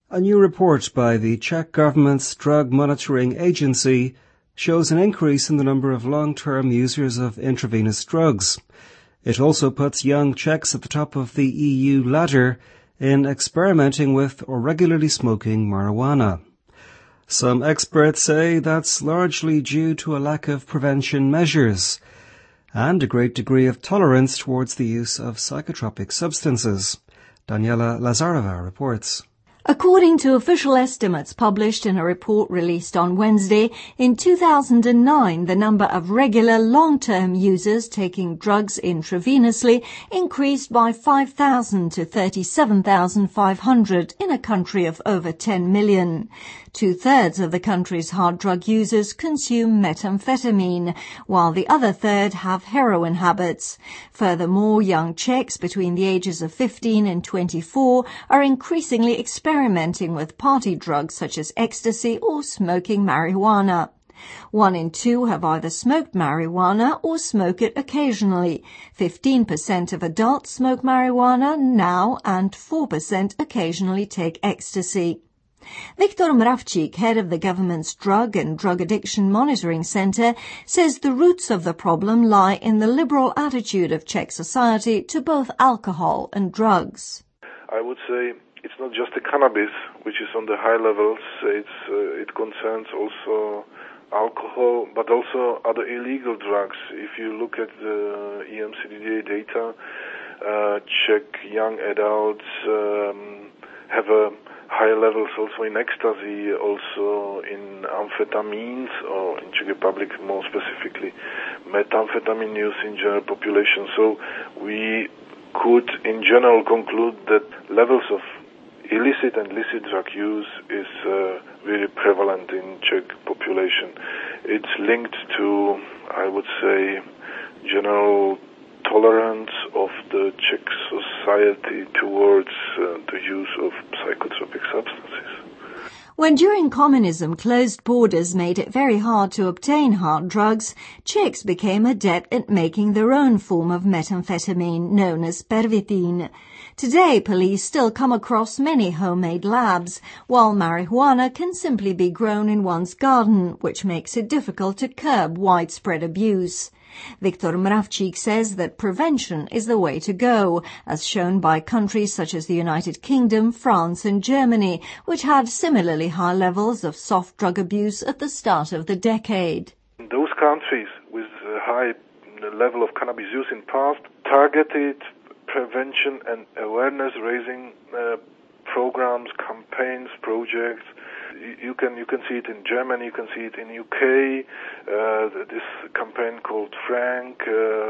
A new report by the Czech government's Drug Monitoring Agency shows an increase in the number of long-term users of intravenous drugs. It also puts young Czechs at the top of the EU ladder in experimenting with or regularly smoking marijuana. Some experts say that's largely due to a lack of prevention measures and a great degree of tolerance towards the use of psychotropic substances. Daniela Lazarova reports. According to official estimates published in a report released on Wednesday, in 2009 the number of regular long-term users taking drugs intravenously increased by 5,000 to 37,500 in a country of over 10 million. Two-thirds of the country's hard drug users consume methamphetamine, while the other third have heroin habits. Furthermore, young Czechs between the ages of 15 and 24 are increasingly experimenting with party drugs such as ecstasy or smoking marijuana. 1 in 2 have either smoked marijuana or smoke it occasionally. 15% of adults smoke marijuana now and 4% occasionally take ecstasy. Viktor Mravčík, head of the government's Drug and Drug Addiction Monitoring Center, says the roots of the problem lie in the liberal attitude of Czech society to both alcohol and drugs. I would say it's not just the cannabis, which is on the high levels. It concerns also alcohol, but also other illegal drugs. If you look at the EMCDDA data, Czech young adults have a higher levels also in ecstasy, also in amphetamines, or in Czech Republic more specifically methamphetamine use in general population. So we could in general conclude that levels of illicit and licit drug use is very prevalent in Czech population. It's linked to, I would say, general tolerance of the Czech society towards the use of psychotropic substances. When during communism closed borders made it very hard to obtain hard drugs, Czechs became adept at making their own form of methamphetamine known as pervitin. Today, police still come across many homemade labs, while marijuana can simply be grown in one's garden, which makes it difficult to curb widespread abuse. Viktor Mravčík says that prevention is the way to go, as shown by countries such as the United Kingdom, France and Germany, which had similarly high levels of soft drug abuse at the start of the decade. In those countries with a high level of cannabis use in past, targeted prevention and awareness-raising programs, campaigns, projects. You can see it in Germany, you can see it in UK. This campaign called Frank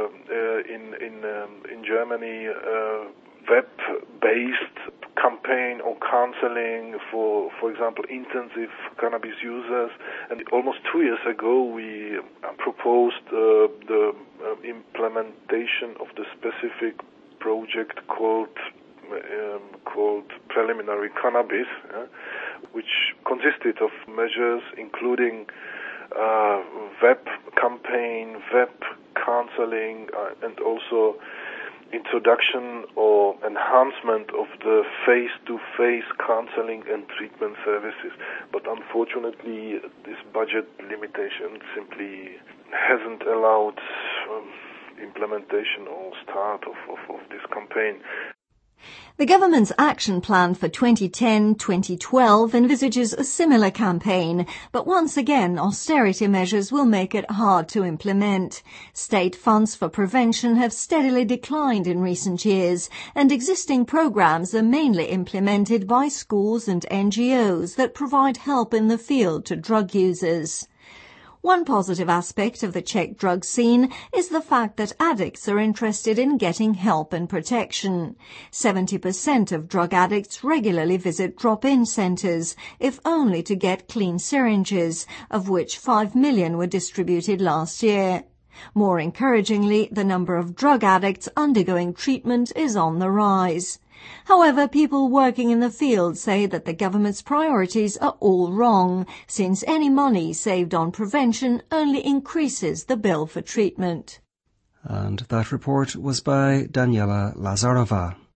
in Germany, web-based campaign on counseling for example, intensive cannabis users. And almost 2 years ago, we proposed the implementation of the specific project called Preliminary Cannabis, which consisted of measures including web campaign, web counseling, and also introduction or enhancement of the face-to-face counseling and treatment services. But unfortunately, this budget limitation simply hasn't allowed implementation or start of this campaign. The government's action plan for 2010-2012 envisages a similar campaign, but once again austerity measures will make it hard to implement. State funds for prevention have steadily declined in recent years, and existing programs are mainly implemented by schools and NGOs that provide help in the field to drug users. One positive aspect of the Czech drug scene is the fact that addicts are interested in getting help and protection. 70% of drug addicts regularly visit drop-in centres, if only to get clean syringes, of which 5 million were distributed last year. More encouragingly, the number of drug addicts undergoing treatment is on the rise. However, people working in the field say that the government's priorities are all wrong, since any money saved on prevention only increases the bill for treatment. And that report was by Daniela Lazarova.